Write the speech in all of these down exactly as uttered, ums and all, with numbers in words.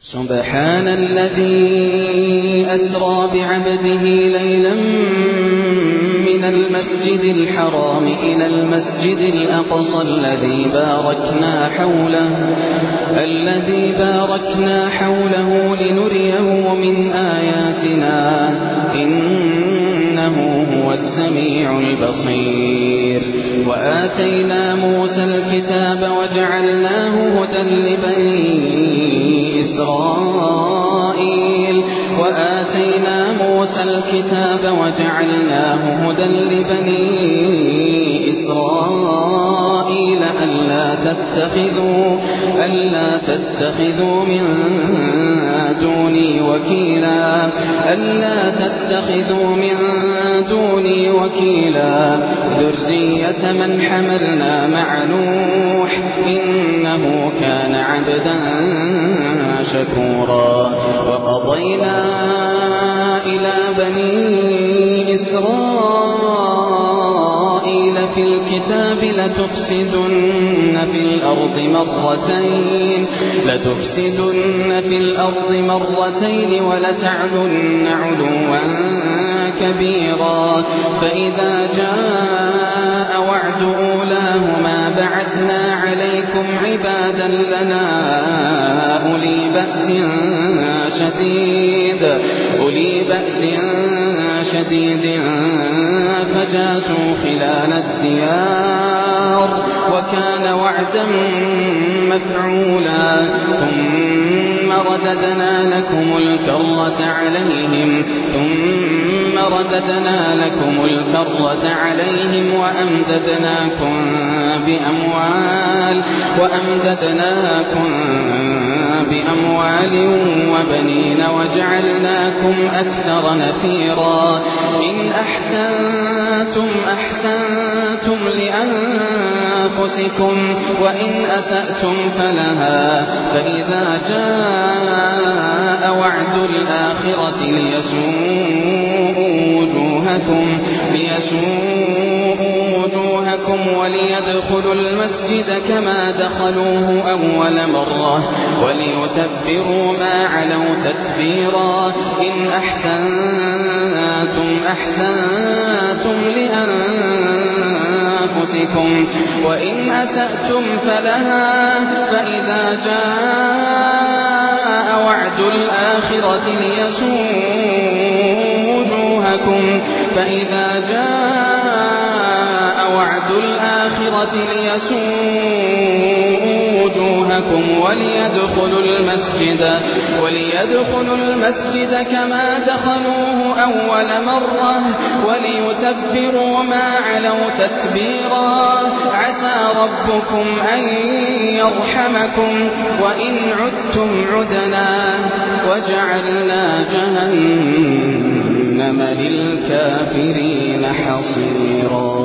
سبحان الذي أسرى بعبده ليلا من المسجد الحرام إلى المسجد الأقصى الذي باركنا حوله الذي باركنا حوله لنريه من آياتنا إنه هو السميع البصير. وآتينا موسى الكتاب وجعلناه هدى لبني إسرائيل وآتينا موسى الكتاب وجعلناه هدى لبني إسرائيل ألا تتخذوا ألا تتخذوا من دوني وكيلا ألا تتخذوا من دوني وكيلا ذرية من حملنا مع نوح إنه كان عبدا شكورا. وقضينا إلى بني إسرائيل في الكتاب لتفسدن في الأرض مرتين لتفسدن في الأرض مرتين ولتعلن علوا كبيرا. فإذا جاء وعد أولاهما بعثنا عليكم عبادا لنا أولي بأس شديد أولي بأس شديد فجاسوا خلال الديار وكان وعدا مفعولا. ثم رددنا لكم الكرة عليهم ثم رددنا لكم الكرة عليهم وأمددناكم بأموال وأمددناكم بأموال وبنين وجعلناكم أكثر نفيرا. إن أحسنتم أحسنتم لأنفسكم وإن أسأتم فلها. فإذا جاء وعد الآخرة ليسوءوا وجوهكم ليسوءوا وجوهكم وليدخلوا المسجد كما دخلوه أول مرة وليتبروا ما علوا تتبيرا. إن أحسنتم أحسنتم لأنفسكم وإن أسأتم فلها. فإذا جاء وعد الآخرة ليسوءوا وجوهكم فإذا جاء وعد الآخرة ليسوءوا وجوهكم وليدخلوا المسجد وليدخلوا المسجد كما دخلوه أول مرة وليتبروا ما علوا تتبيرا. عسى ربكم أن يرحمكم وإن عدتم عدنا وجعلنا جهنم للكافرين حصيرا.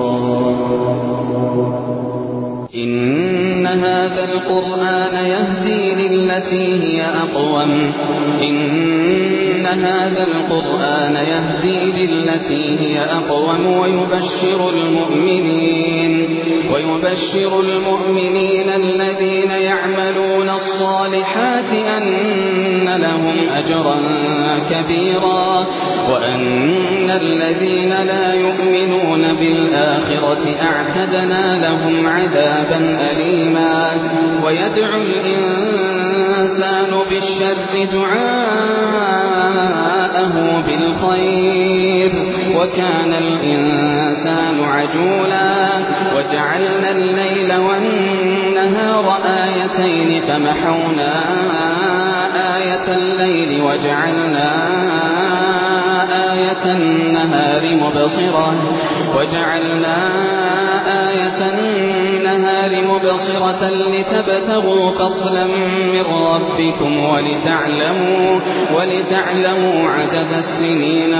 إن هذا القرآن يهدي للتي هي أقوم إن هذا القرآن يهدي للتي هي أقوم ويبشر المؤمنين ويبشر المؤمنين الذين يعملون الصالحات أن لهم أجرا كبيرا وأن الذين لا يؤمنون بالآخرة أعتدنا لهم عذابا أليما. ويدعو الإنسان بالشر دعاءه بالخير وكان الإنسان عجولا. وجعلنا الليل والنهار آيتين فمحونا آية الليل وجعلنا آية النهار مبصرة وجعلنا آية النهار مبصرة لتبتغوا فضلا من ربكم ولتعلموا ولتعلموا عدد السنين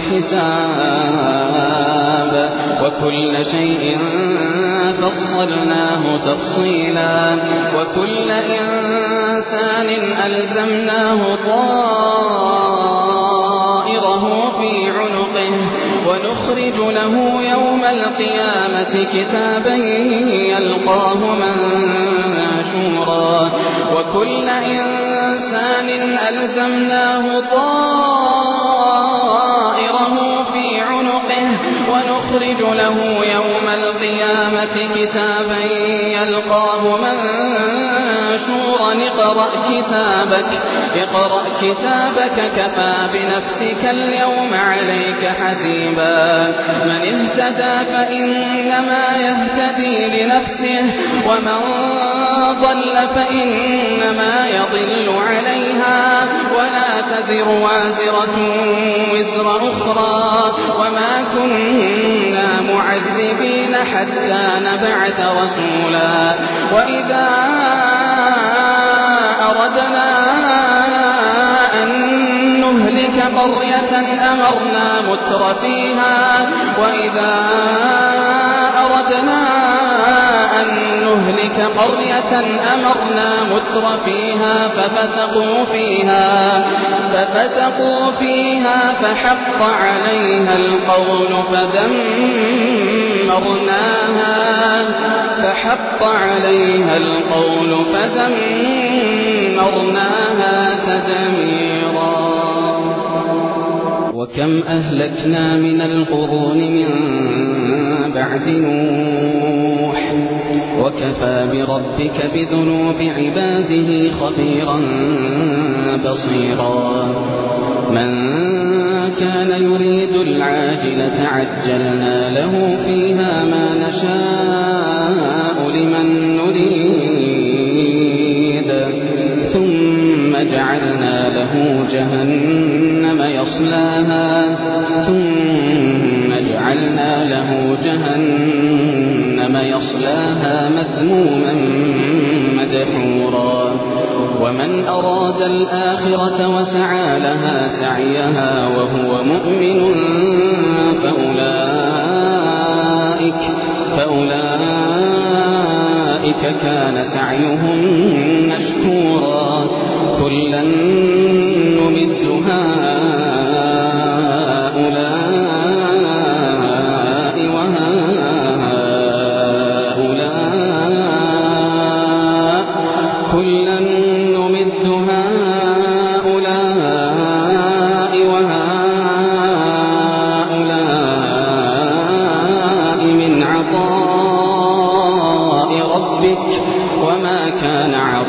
والحساب وكل شيء فصلناه تفصيلا. وكل إنسان ألزمناه طائره في عنقه ونخرج له يوم القيامة كتابا يلقاه منشورا. وكل إنسان ألزمناه طائره في عنقه ونخرج له يوم القيامة كتابا يلقاه منشورا اقرأ كتابك اقرأ كتابك كفى بنفسك اليوم عليك حسيبا من اهتدى فإنما يهتدي لنفسه ومن ضل فإنما يضل عليها ولا تزر وازرة وزر أخرى وما كنا معذبين حتى نبعث رسولا وإذا أردنا أن نهلك قرية أمرنا متر فيها وإذا أردنا أن نهلك قرية أمرنا متر فيها ففسقوا فيها ففسقوا فيها فحق عليها القول فدمرناها فحق عليها القول فدمرناها تدميرا وكم أهلكنا من القرون من بعد نوح وكفى بربك بذنوب عباده خبيرا بصيرا من كان يريد العاجلة عجلنا له فيها ما نشاء لمن نريد ثم جعلنا له جهنم يصلاها ثم جعلنا له جهنم يصلاها مذموما مدحورا ومن أراد الآخرة وسعى لها سعيها وهو مؤمن فأولئك فأولئك كان سعيهم مشكورا كلا نمد هؤلاء وهؤلاء كلا نمد هؤلاء وهؤلاء من عطاء ربك وما كان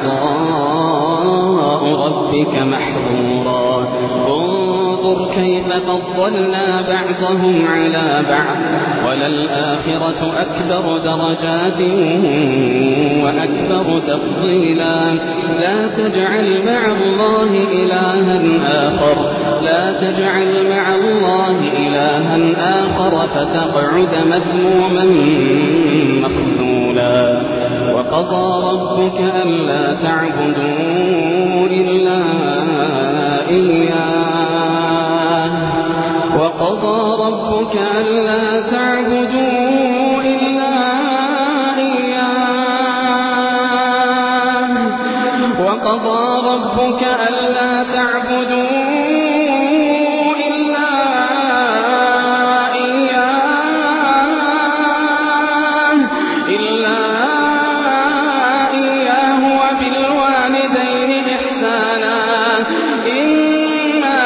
عطاء ربك محظورا انظر كيف فضلنا بعضهم على بعض وللآخرة أكبر درجات وأكبر تفضيلا لا تجعل مع الله إلها آخر لا تجعل مع الله إلها آخر فتقعد مذموما مخذولا وقضى ربك ألا تعبدوا إلا إياه وقضى ربك ألا تعبدوا إلا إياه وقضى ربك ألا تعبدوا إلا إياه إلا إياه وبالوالدين إحسانا إما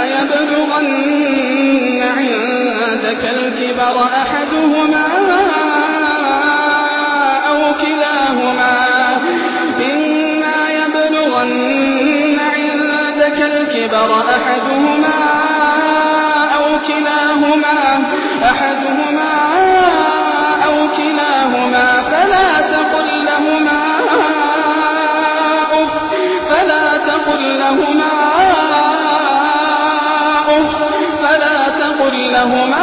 يبلغن عندك الكبر أحدهما أو كلاهما إما يبلغن عندك الكبر أحدهما أو كلاهما أحدهما أو كلاهما فلا تقل لهما أف فلا تقل لهما أف فلا تقل لهما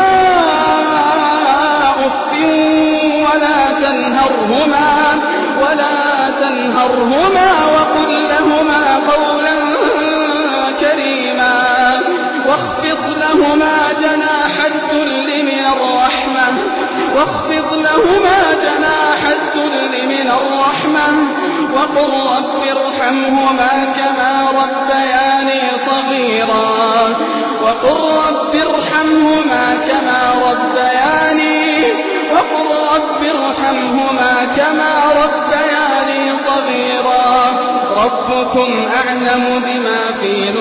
أف ولا تنهرهما ولا تنهرهما وقل لهما قولا كريما واخفض لهما جناح الذل من الرحمة واخفض لهما جناح الذل من الرحمة وقل رب ارحمهما كما ربياني صغيرا وقل رب ارحمهما كما ربياني وقل رب ارحمهما كما ربياني صغيرا ربكم أعلم بما في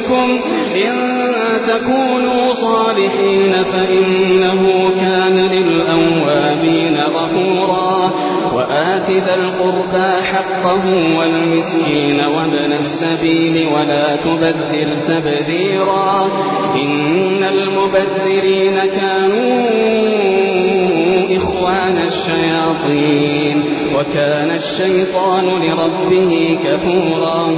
يُصِبْكُمْ إِن تَكُونُوا صَالِحِينَ فَإِنَّهُ كَانَ لِلْأَوَّابِينَ غَفُورًا وَآتِ ذَا الْقُرْبَى حَقَّهُ وَالْمِسْكِينَ وَابْنَ السَّبِيلِ وَلَا تُبَذِّرْ تَبْذِيرًا إِنَّ الْمُبَذِّرِينَ كَانُوا إِخْوَانَ الشَّيَاطِينِ وَكَانَ الشَّيْطَانُ لِرَبِّهِ كَفُورًا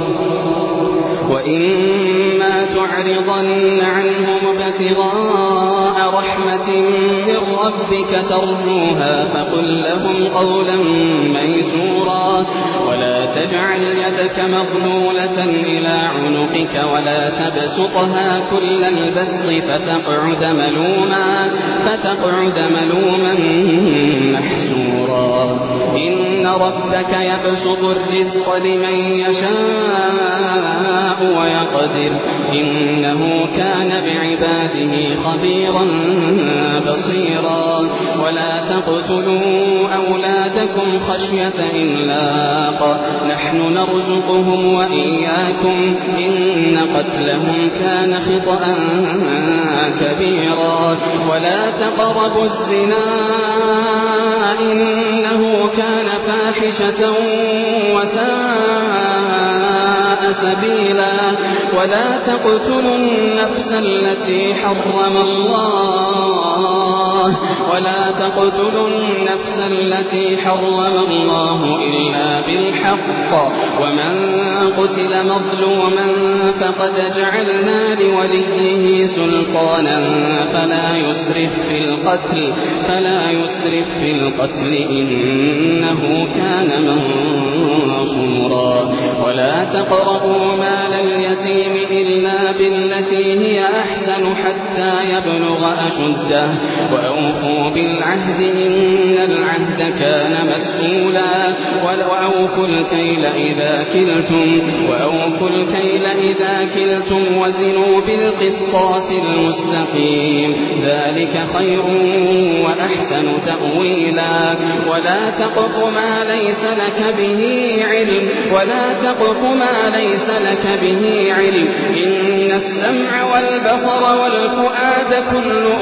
وَإِمَّا تُعْرِضَنَّ عَنْهُمُ ابْتِغَاءَ رَحْمَةٍ مِّن رَّبِّكَ تَرْجُوهَا فَقُل لَّهُمْ قَوْلًا مَّيْسُورًا وَلَا تَجْعَلْ يَدَكَ مَغْلُولَةً إِلَىٰ عُنُقِكَ وَلَا تَبْسُطْهَا كُلَّ الْبَسْطِ فتقعد ملوما فتقعد ملوما محسورا إن ربك يبسط الرزق لمن يشاء ويقدر إنه كان بعباده خبيرا بصيرا ولا تقتلوا أولادكم خشية إملاق نحن نرزقهم وإياكم إن قتلهم كان خطأ كبيرا ولا تقربوا الزنا إنه كان فاحشة وساء سبيلا ولا تقتلوا النفس التي حرم الله ولا تقتلوا النفس التي حرم الله إلا بالحق ومن قتل مظلوما فقد جعلنا لوليه سلطانا فلا يسرف في القتل فلا يسرف في القتل إنه كان منصورا ولا تقربوا مال اليتيم إلا بالتي هي أحسن حتى يبلغ أشده وأوفوا بالعهد إن العهد كان مسؤولا وأوفوا الكيل إذا كلتم وأوفوا الكيل إذا كلتم وزنوا بالقسطاس المستقيم ذلك خير وأحسن تأويلا ولا تقف ما ليس لك به علم ولا تقف ما ليس لك به علم إن السمع والبصر والفؤاد كل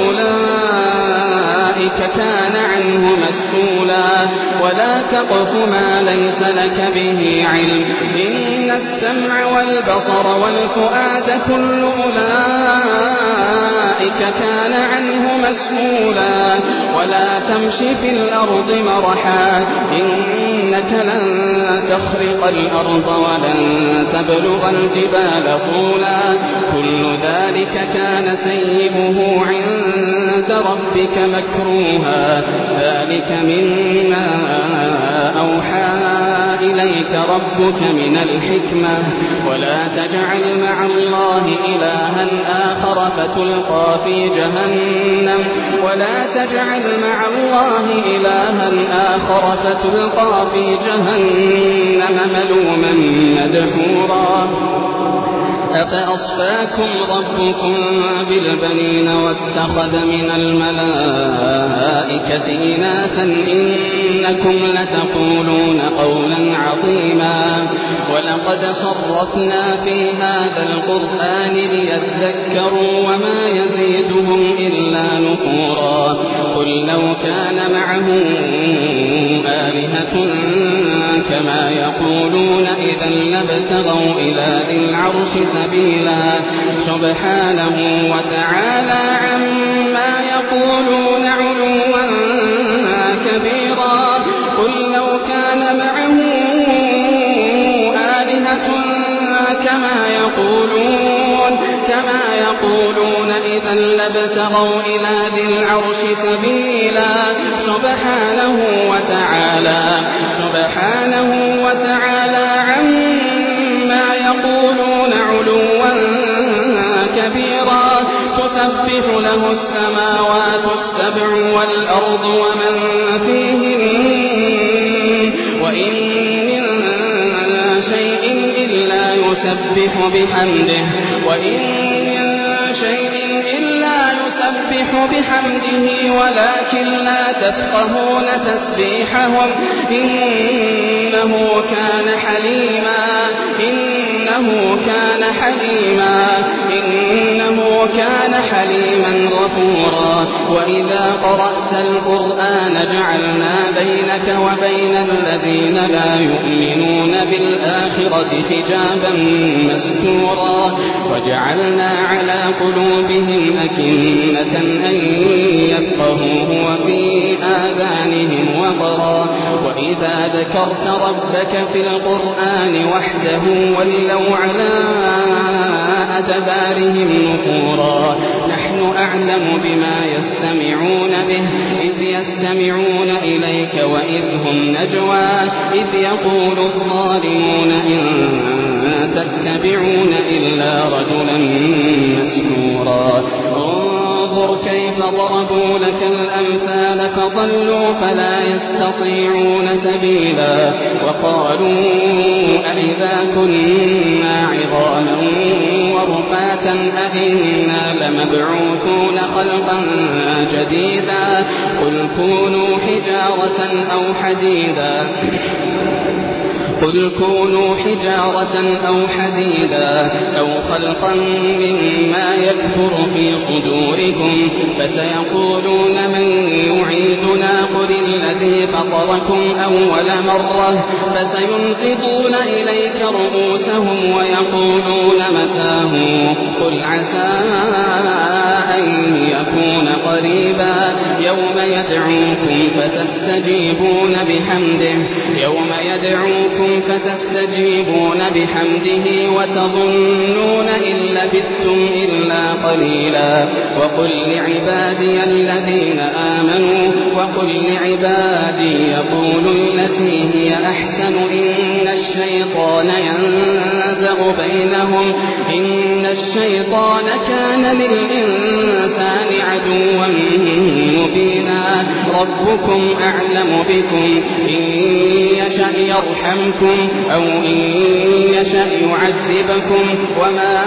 أولئك كان عنه مسؤولا ولا تقف ما ليس لك به علم إن السمع والبصر والفؤاد كل أولئك كان عنه مسؤولا ولا تمش في الأرض مرحا إنك لن تخرق الأرض ولن تبلغ الجبال طولا كل ذلك كان سيئه عند ربك مكروها ذلك مما أوحى إليك ربك من الحكمة ولا تجعل مع الله إلها آخر فتلقى في جهنم ولا تجعل مع الله إلها آخر فتلقى في جهنم ملوما مدحورا أفأصفاكم ربكم بالبنين واتخذ من الملائكة إناثا إنكم لتقولون قولا عظيما ولقد صرفنا في هذا القرآن ليذكروا وما يزيدهم إلا نفورا قل لو كان معه آلهة كما يقولون إذا لابتغوا إلى ذي العرش سبيلا سبحانه وتعالى عما يقولون علوا كبيرا قل لو كان معه آلهة كما يقولون كما يقولون إذا لابتغوا إلى ذي العرش سبيلا سبحانه وتعالى سبحانه وتعالى عما يقولون علوا كبيرا تسبح له السماوات السبع والأرض ومن فيهن وإن من شيء إلا يسبح بحمده وإن من شيء إلا يسبح بحمده ولكن لا تفقهون تسبيحهم إنه كان حليما إنه كان حليما كان حليما غفورا وإذا قرأت القرآن جعلنا بينك وبين الذين لا يؤمنون بالآخرة حجابا مستورا وجعلنا على قلوبهم أكنة أن يفقهوه وفي آذانهم وقرا وإذا ذكرت ربك في القرآن وحده ولوا على أدبارهم نفورا نحن أعلم بما يستمعون به إذ يستمعون إليك وإذ هم نجوى إذ يقول الظالمون إن تتبعون إلا رجلا مسحورا انظر كيف ضربوا لك الأمثال فضلوا فلا يستطيعون سبيلا وقالوا أئذا كنا عظاما ورفاتا أئنا لمبعوثون خلقا جديدا قل كونوا حجارة أو حديدا قل كونوا حجارة أو حديدا أو خلقا مما يكبر في صدوركم فسيقولون من يعيدنا قل الذي فطركم أول مرة فسينغضون إليك رؤوسهم ويقولون متاه قل عسى أن يكون قريبا يوم يدعوكم فتستجيبون بحمده يوم يدعوكم فتستجيبون بحمده وتظنون إن لبثتم إلا قليلا وقل لعبادي الذين آمنوا وقل لعبادي يقولوا التي هي أحسن إن الشيطان ينزغ بينهم إن الشيطان كان للإنسان عدوا مبينا ربكم أعلم بكم إن يشأ يرحمكم أو إن يشأ يعذبكم وما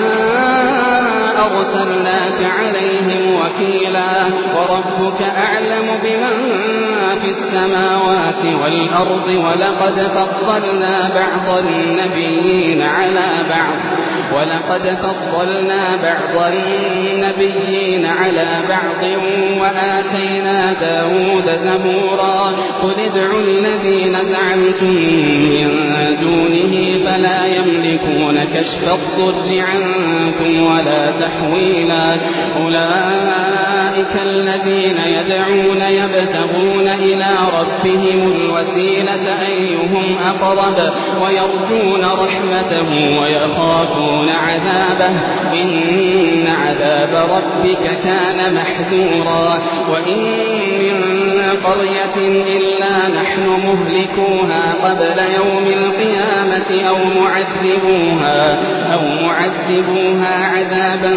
أرسلناك عليهم وكيلا وربك أعلم بمن في السماوات والأرض ولقد فضلنا بعض النبيين على بعض ولقد فضلنا بعض النبيين على بعض وآتينا داود زبورا قل ادعوا الذين زعمتم من دونه فلا يملكون كشف الضر عنكم ولا تحويلا أولئك الذين يدعون يبتغون إلى ربهم الوسيلة أيهم أقرب ويرجون رحمته ويخافون عذابه إن عذاب ربك كان محذورا وإن من قرية إلا نحن مهلكوها قبل يوم القيامة أو معذبوها أو معذبوها عذابا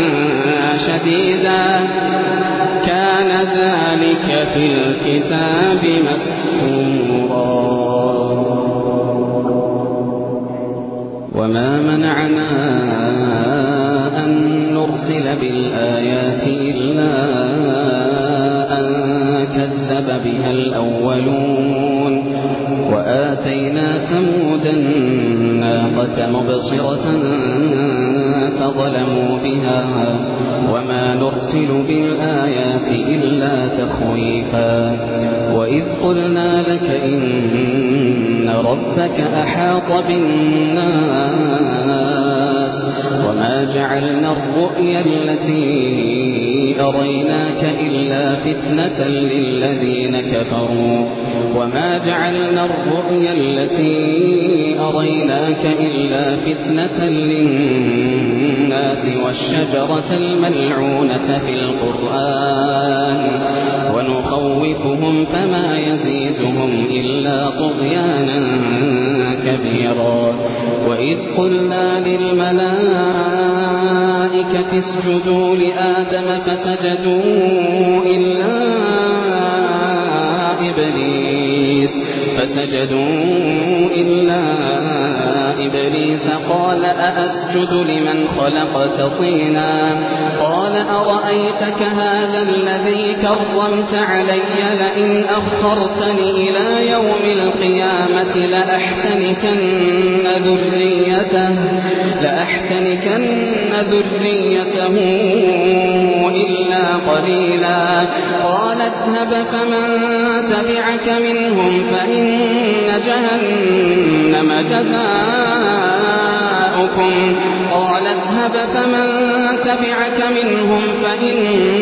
شديدا كان ذلك في الكتاب مسطورا وما منعنا أن نرسل بالآيات إلا أن كذب بها الأولون وآتينا ثمود الناقة مبصرة فظلموا بها وما نرسل بالآيات إلا تخويفا وإذ قلنا لك إن ربك أحاط بالناس وما جعلنا الرؤيا التي أريناك إلا فتنة للذين كفروا وما جعلنا الرؤيا التي أريناك إلا فتنة للناس والشجرة الملعونة في القرآن ونخوفهم فما يزيدهم إلا طغيانا كبيرا وإذ قلنا للملائكة اسجدوا لآدم فسجدوا إلا إبليس فسجدوا إلا إبليس قال أأسجد لمن خلقت طينا قال أرأيتك هذا الذي كرمت علي لئن أخرتني إلى يوم القيامة لأحتنكن ذريته لأحتنكن ذريته إلا قليلا قال اذهب فمن تبعك منهم فإن جهنم جزاؤكم قال اذهب فمن تبعك منهم فإن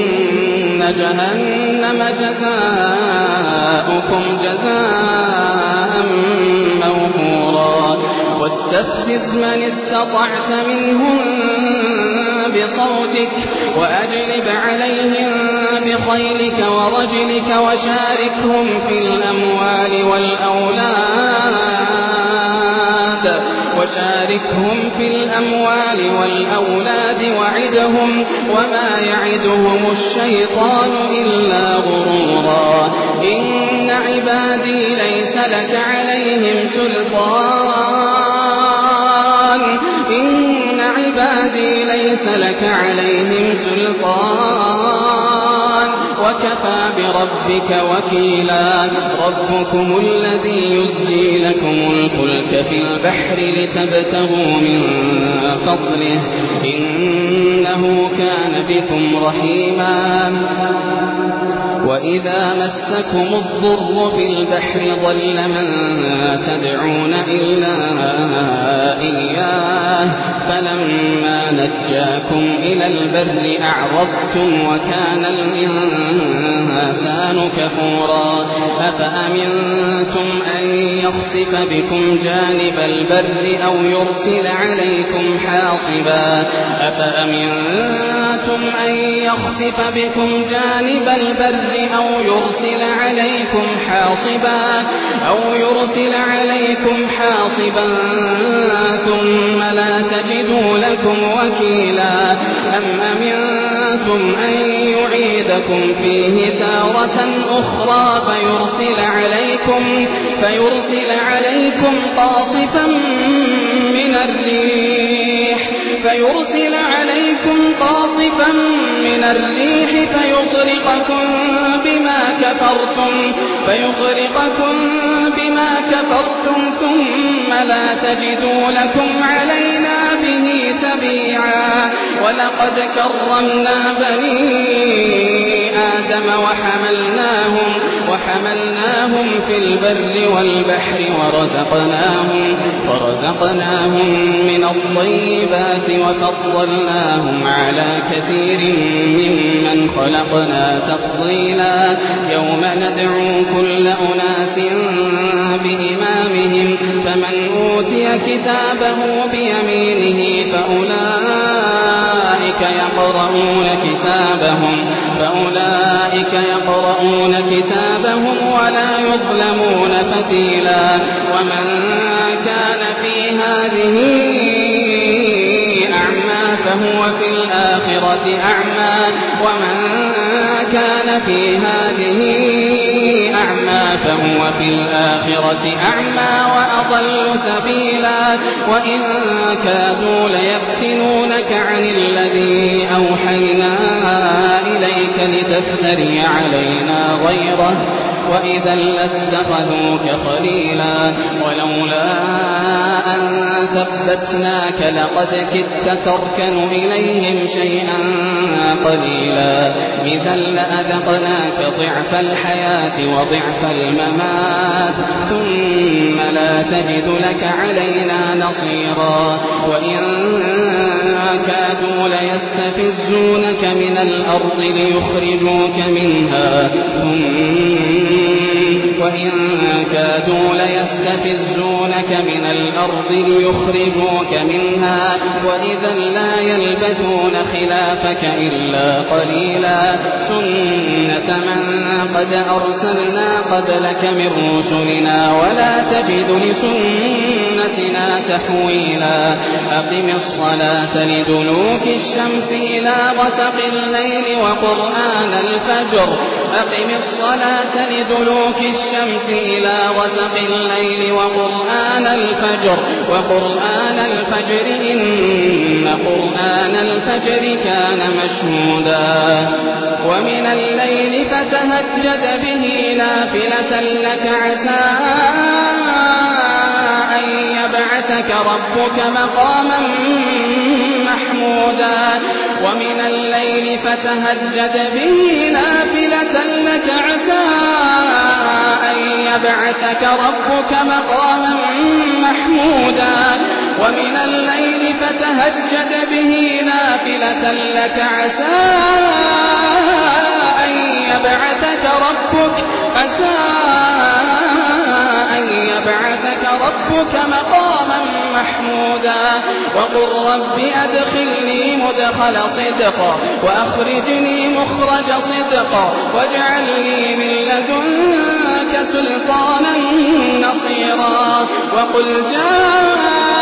جهنم جزاؤكم جزاء موفورا واستفزز من استطعت منهم بصوتك وأجلب عليهم بخيلك ورجلك وشاركهم في الأموال والأولاد وشاركهم في الأموال والأولاد وعدهم وما يعدهم الشيطان إلا غرورا إن عبادي ليس لك عليهم سلطان إن عبادي ليس لك عليهم سلطان وكفى بربك وكيلا ربكم الذي يزجي لكم الفلك في البحر لتبتغوا من فضله إنه كان بكم رحيما وإذا مسكم الضر في البحر ضل من تدعون إلا إياه فلما نجاكم إلى البر أعرضتم وكان الإنسان كفورا أفأمنتم أن يخسف بكم جانب البر أو يرسل عليكم حاصبا أفأمنتم أن يخسف بكم جانب البر أو يرسل عليكم حاصبا أو يرسل عليكم حاصبا ثم لا تجدوا لكم وكيلا أم أمنتم أن يعيدكم فيه تارة أخرى فيرسل عليكم فيرسل عليكم قاصفا من الريح فيرسل عليكم قاصفا من الريح فيغرقكم بما كفرتم فيغرقكم بما كفرتم ثم لا تجدوا لكم علينا به تبيعا ولقد كرمنا بني آدم وحملناهم وحملناهم في البر والبحر ورزقناهم ورزقناهم من الطيبات وفضلناهم على كثير ممن خلقنا تفضيلا يوم ندعو كل أناس بإمامهم فمن أوتي كتابه بيمينه فأولئك يقرؤون كتابهم فأولئك يقرؤون كتابهم ولا يظلمون فتيلا ومن كان في هذه أعمى فهو في الآخرة أعمى ومن كان في هذه أعمى فهو في الآخرة أعمى وأضل سبيلا وإن كادوا ليفتنونك عن الذي أوحينا إليك لتفتري علينا غيره وإذا لاتخذوك خليلا ولولا أن ثبتناك لقد كدت تركن إليهم شيئا قليلا إذا لأذقناك ضعف الحياة وضعف الممات ثم لا تجد لك علينا نصيرا وإن كادوا ليستفزونك من الأرض ليخرجوك منها وإن كادوا ليستفزونك من الأرض ليخرجوك منها وإذا لا يلبثون خلافك إلا قليلا سنة من قد أرسلنا قبلك من رسلنا ولا تجد لسنتنا تحويلا أقم الصلاة لدلوك الشمس إلى غسق الليل وقرآن الفجر أقم الصلاة لدلوك الشمس إلى غسق الليل وقرآن الفجر وقرآن الفجر إن قرآن الفجر كان مشهودا ومن الليل فتهجد به نافلة لك عسى أن يبعثك ربك مقاما محمودا محمودا ومن الليل فتهجد به نافلة لك عسى أن يبعثك ربك مقاما محمودا ومن الليل فتهجد به نافلة لك عسى أن يبعثك ربك عسى أن يبعثك ربك مقاما محمودا وقل رب أدخلني مدخل صدق وأخرجني مخرج صدق واجعل لي من لدنك سلطانا نصيرا وقل جاء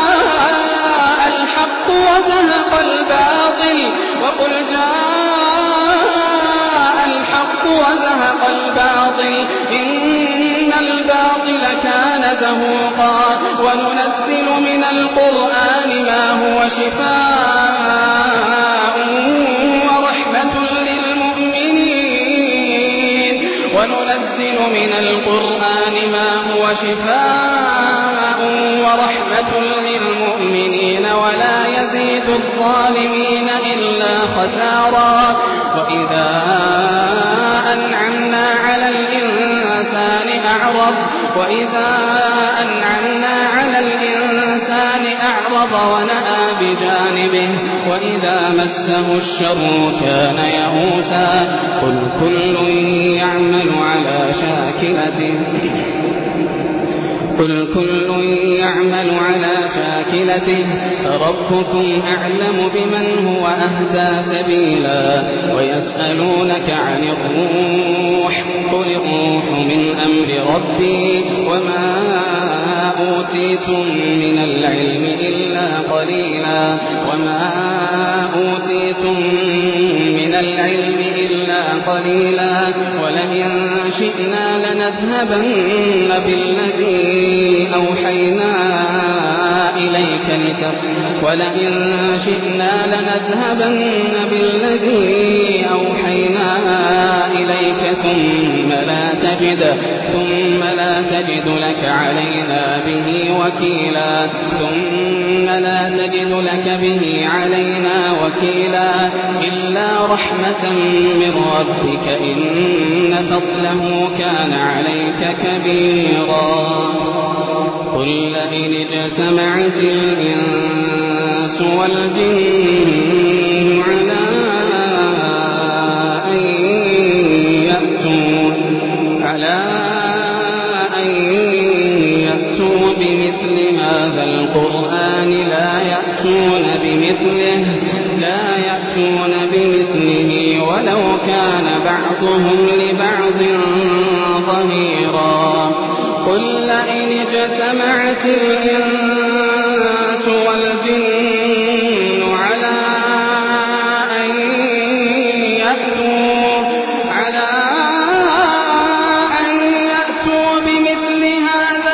الحق وزهق الباطل وقل جاء الحق وزهق الباطل إن الباطل كان زهوقا وننزل من القرآن ما هو شفاء ورحمة للمؤمنين وننزل من القرآن ما هو شفاء ورحمة للمؤمنين ولا يزيد الظالمين إلا خسارا وإذا أنعمنا على الإنسان أعرض وإذا أنعمنا على الإنسان أعرض ونأى بجانبه وإذا مسه الشر كان يئوسا قل كل يعمل على شاكلته قل كل يعمل على شاكلته فربكم أعلم بمن هو أهدى سبيلا ويسألونك عن الروح قل الروح من أمر ربي وما أوتيتم من العلم إلا قليلا وما أوتيتم من العلم إلا قليلا ولئن شئنا لنذهبن بالذي أوحينا إليك ولئن شئنا لنذهبن بالذي أوحينا إليك ثم لا تجد ثم لا تجد لك علينا به وكيلا ثم لا تجد لك به علينا وكيلا إلا رحمة من ربك إن فضله كان عليك كبيرا قل لئن اجتمعت الإنس والجن على أن يأتوا على أن يأتوا بمثل هذا القرآن لا يأتون بمثله لا يأتون بمثله ولو كان بعضهم لبعض ظهيرا قل لئن اجتمعت الإنس والجن على أن يأتوا على أن يأتوا بمثل هذا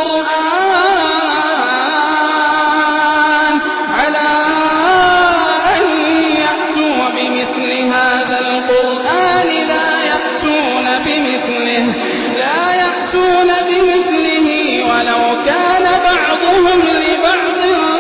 القرآن على أن يأتوا بمثل هذا القرآن لا يأتون بمثله لا يأتون بمثله ولو كان بعضهم لبعض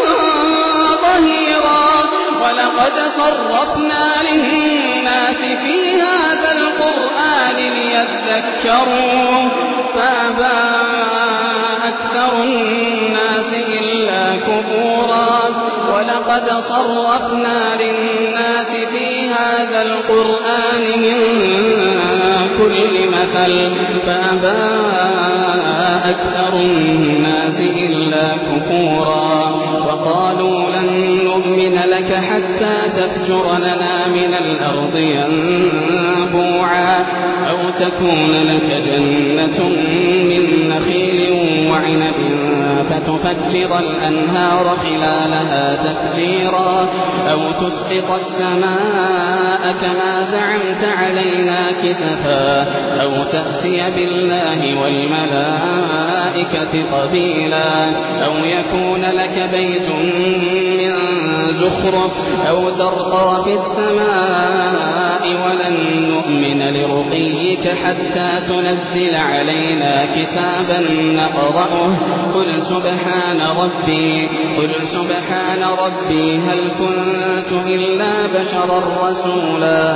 ظهيرا ولقد صرفنا للناس في هذا القرآن ليذكروا فأبى أكثر الناس إلا كفورا ولقد صرفنا للناس في هذا القرآن من كل مثل فأبى أكثر الناس إلا كفورا وقالوا لن نؤمن لك حتى تفجر لنا من الأرض ينبوعا أو تكون لك جنة من نخيل وعنب فتفجر الأنهار خلالها تفجيرا أو تسقط السماء كما زعمت علينا كسفا أو تأتي بالله والملائكة قبيلا أو يكون لك بيت من زخرف أو ترقى في السماء ولن نؤمن لرقيك حتى تنزل علينا كتابا نقرأه قل سبحان ربي قل سبحان ربي هل كنت إلا بشرا رسولا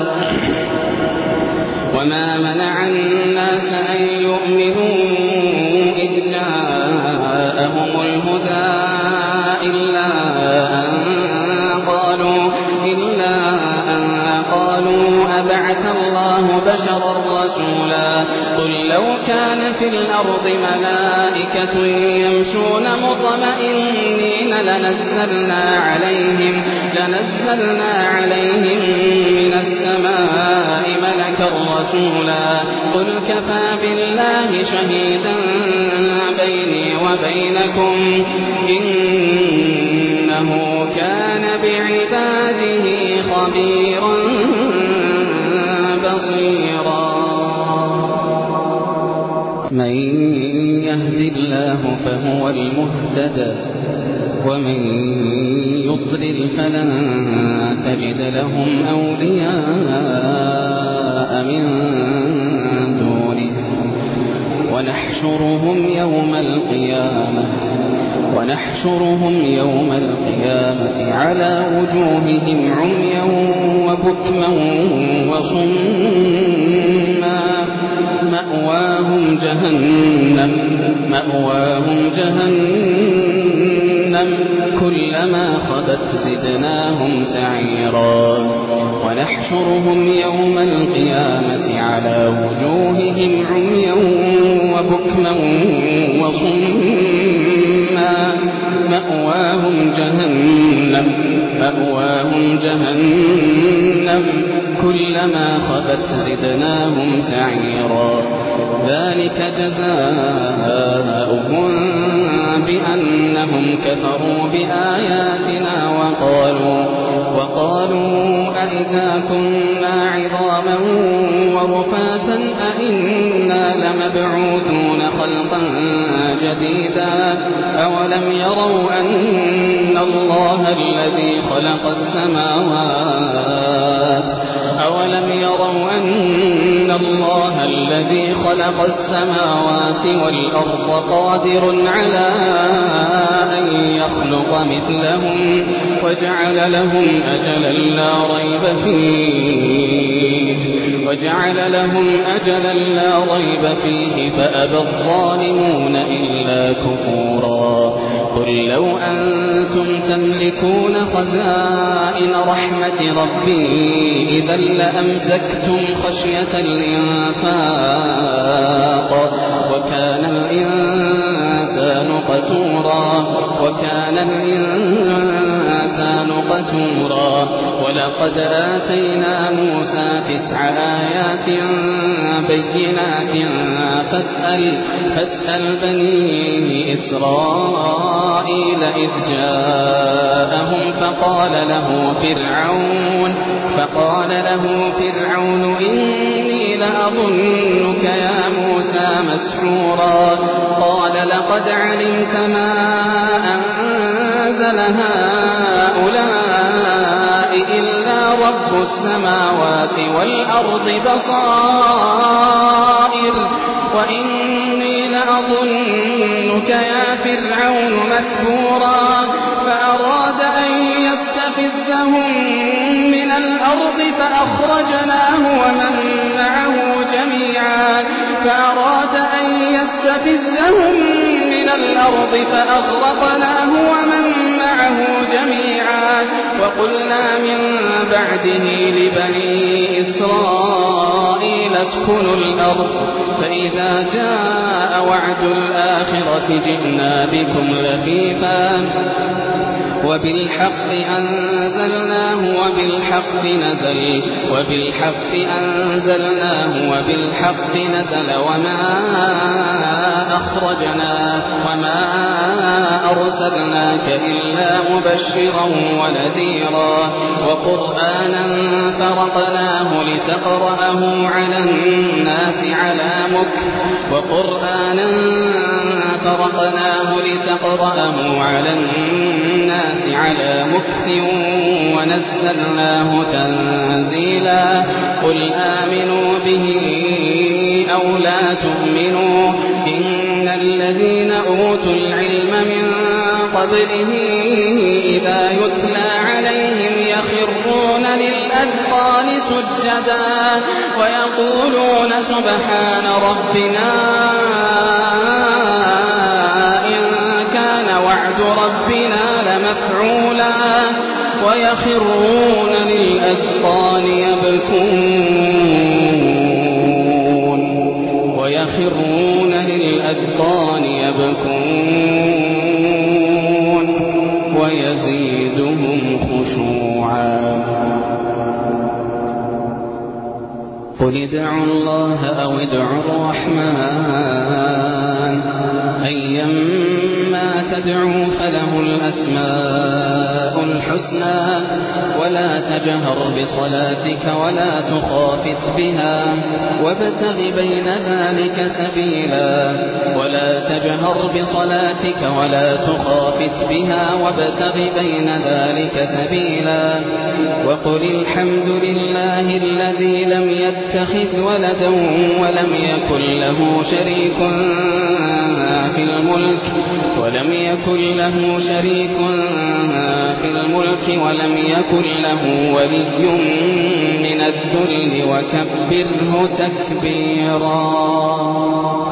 وما منع الناس أن يؤمنوا إذ جاءهم الهدى إلا أن قالوا إلا أن قالوا أبعث الله بشرا رسولا قل لو كان في الأرض ملائكة يمشون مطمئنين لنزلنا عليهم لنزلنا عليهم من السماء ملكا رسولا قل كفى بالله شهيدا بيني وبينكم إنه كان بعباده خبيرا بصيرا من يهد الله فهو المهتدى ومن يضلل فلن تجد لهم أولياء من دونه ونحشرهم يوم القيامة ونحشرهم يوم القيامة على وجوههم عميا وبكما وصما مأواهم جهنم مأواهم جهنم كلما خبت زدناهم سعيرا ونحشرهم يوم القيامة على وجوههم عميا وبكما وصما مأواهم جهنم مأواهم جهنم كلما خبت زدناهم سعيرا ذلك جزاؤهم بأنهم كفروا بآياتنا وقالوا وقالوا أئذا كنا عظاما ورفاتا أئنا لمبعوثون خلقا جديدا أولم يروا أن الله الذي خلق السماوات أولم يروا أن الله الذي خلق السماوات والأرض قادر على أن يخلق مثلهم وجعل لهم أجلا لا ريب فيه وجعل لهم أجلا لا ريب فيه فأبى الظالمون إلا كفورا قل لو أنتم تملكون خزائن رحمة ربي إذا لأمسكتم خشية الإنفاق وكان الإنسان قتورا وكان الإنسان قتورا ولقد آتينا موسى تسع آيات بينات فاسأل فاسأل بني إسرائيل إذ جاءهم فقال له فرعون فقال له فرعون إني لأظنك يا موسى مسحورا قال لقد علمت ما أنزل هؤلاء إلا رب السماوات والأرض بصائر وإني لأظنك يا فرعون مذكورا فأراد أن يستفزهم من الأرض فأخرجناه ومن معه جميعا فأراد أن يستفزهم من الأرض فأغرقناه ومن معه جميعا وقلنا من بعده لبني إسرائيل اسكنوا الأرض فإذا جاء وعد الآخرة جئنا بكم لفيفا وبالحق أنزلناه وبالحق نزل وبالحق أنزلناه وبالحق نزل وما أخرجنا وما أرسلناك إلا مبشرا ونذيرا وقرآنا فرقناه لتقرأه على الناس على مكث وقرآنا فرقناه لتقرأه على الناس على مكث ونزلناه تنزيلا قل آمنوا به أو لا تؤمنوا إن الذين أوتوا العلم من قبله إذا يتلى عليهم يخرون صمدا ويقولون سبحان ربنا إن كان وعد ربنا لمفعولا ويخرون للأذقان يبكون ويخرون للأذقان يبكون ويزيدهم خشوعا قل ادعوا الله أو ادعوا الرحمن أيما تدعوا فله الأسماء الحسنى ولا تجهر بصلاتك ولا تخافت بها وابتغ بين ذلك سبيلا ولا تجهر بصلاتك ولا تخافت بها وابتغ بين ذلك سبيلا وقل الحمد لله الذي لم يتخذ ولدا ولم يكن له شريك في الملك ولم يكن له شريك في الملك ولم يكن له ولي من الذل وكبره تكبيرا.